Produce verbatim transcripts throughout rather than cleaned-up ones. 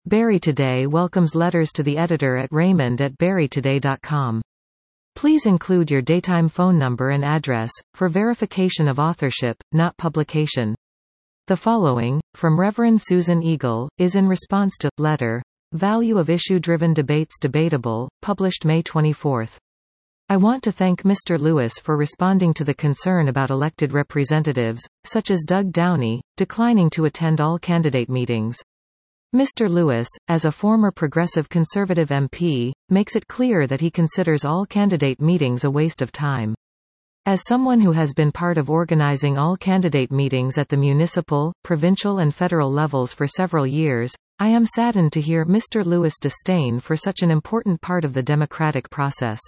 Barrie Today welcomes letters to the editor at raymond at barrie today dot com. Please include your daytime phone number and address, for verification of authorship, not publication. The following, from Reverend Susan Eagle, is in response to letter, Value of Issue-Driven Debates Debatable, published May twenty-fourth. I want to thank Mister Lewis for responding to the concern about elected representatives, such as Doug Downey, declining to attend all candidate meetings. Mister Lewis, as a former Progressive Conservative M P, makes it clear that he considers all candidate meetings a waste of time. As someone who has been part of organizing all candidate meetings at the municipal, provincial and federal levels for several years, I am saddened to hear Mister Lewis' disdain for such an important part of the democratic process.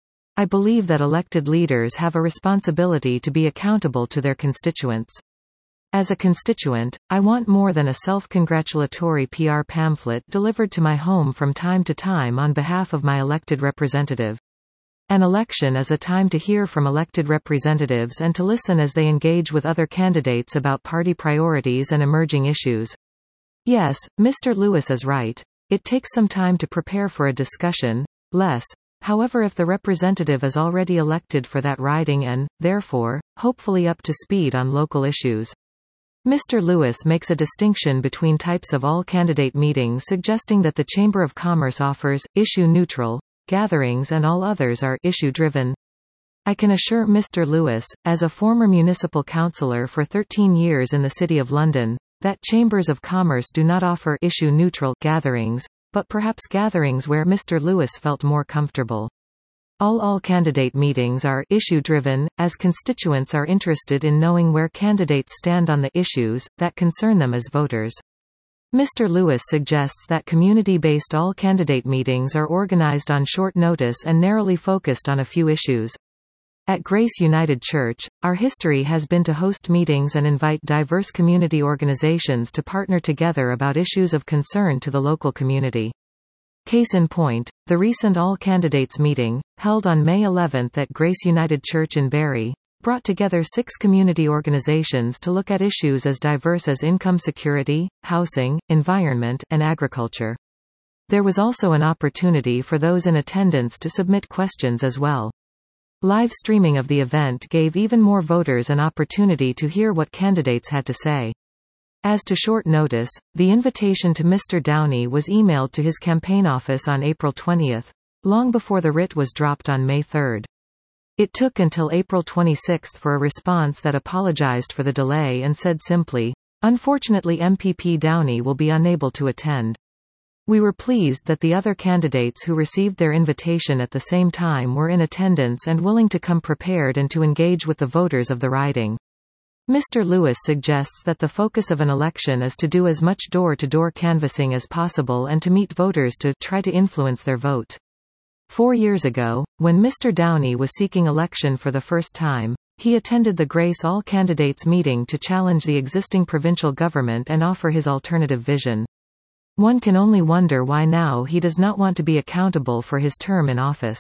I believe that elected leaders have a responsibility to be accountable to their constituents. As a constituent, I want more than a self-congratulatory P R pamphlet delivered to my home from time to time on behalf of my elected representative. An election is a time to hear from elected representatives and to listen as they engage with other candidates about party priorities and emerging issues. Yes, Mister Lewis is right. It takes some time to prepare for a discussion, less, however, if the representative is already elected for that riding and, therefore, hopefully up to speed on local issues. Mister Lewis makes a distinction between types of all-candidate meetings, suggesting that the Chamber of Commerce offers issue-neutral gatherings and all others are issue-driven. I can assure Mister Lewis, as a former municipal councillor for thirteen years in the City of London, that Chambers of Commerce do not offer issue-neutral gatherings, but perhaps gatherings where Mister Lewis felt more comfortable. All all-candidate meetings are issue-driven, as constituents are interested in knowing where candidates stand on the issues that concern them as voters. Mister Lewis suggests that community-based all-candidate meetings are organized on short notice and narrowly focused on a few issues. At Grace United Church, our history has been to host meetings and invite diverse community organizations to partner together about issues of concern to the local community. Case in point, the recent all-candidates meeting, held on May eleventh at Grace United Church in Barrie, brought together six community organizations to look at issues as diverse as income security, housing, environment, and agriculture. There was also an opportunity for those in attendance to submit questions as well. Live streaming of the event gave even more voters an opportunity to hear what candidates had to say. As to short notice, the invitation to Mister Downey was emailed to his campaign office on April twentieth, long before the writ was dropped on May third. It took until April twenty-sixth for a response that apologized for the delay and said simply, "Unfortunately M P P Downey will be unable to attend." We were pleased that the other candidates who received their invitation at the same time were in attendance and willing to come prepared and to engage with the voters of the riding. Mister Lewis suggests that the focus of an election is to do as much door-to-door canvassing as possible and to meet voters to try to influence their vote. Four years ago, when Mister Downey was seeking election for the first time, he attended the Grace All Candidates meeting to challenge the existing provincial government and offer his alternative vision. One can only wonder why now he does not want to be accountable for his term in office.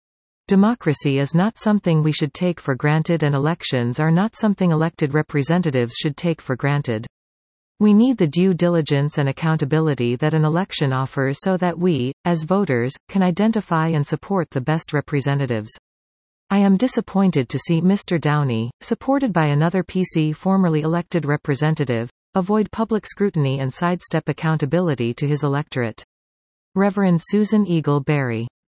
Democracy is not something we should take for granted, and elections are not something elected representatives should take for granted. We need the due diligence and accountability that an election offers so that we, as voters, can identify and support the best representatives. I am disappointed to see Mister Downey, supported by another P C formerly elected representative, avoid public scrutiny and sidestep accountability to his electorate. Reverend Susan Eagle Barrie.